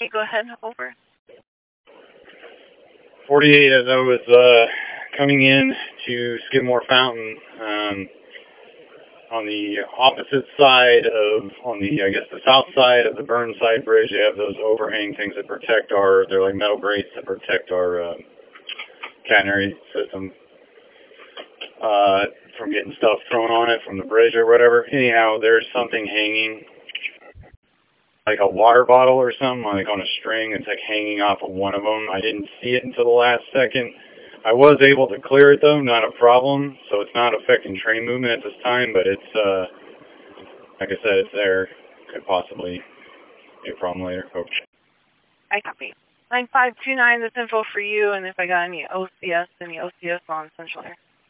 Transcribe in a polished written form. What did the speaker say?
48, go ahead, over. 48, as I was coming in to Skidmore Fountain, on the opposite side of, I guess the south side of the Burnside Bridge, you have those overhang things that protect they're like metal grates that protect our catenary system from getting stuff thrown on it from the bridge or whatever. Anyhow, there's something hanging, like a water bottle or something, like on a string. It's like hanging off of one of them. I didn't see it until the last second. I was able to clear it though, not a problem. So it's not affecting train movement at this time, but it's, like I said, it's there. Could possibly be a problem later. Hope. I copy. 9529, this info for you, and if I got any OCS on Central Air.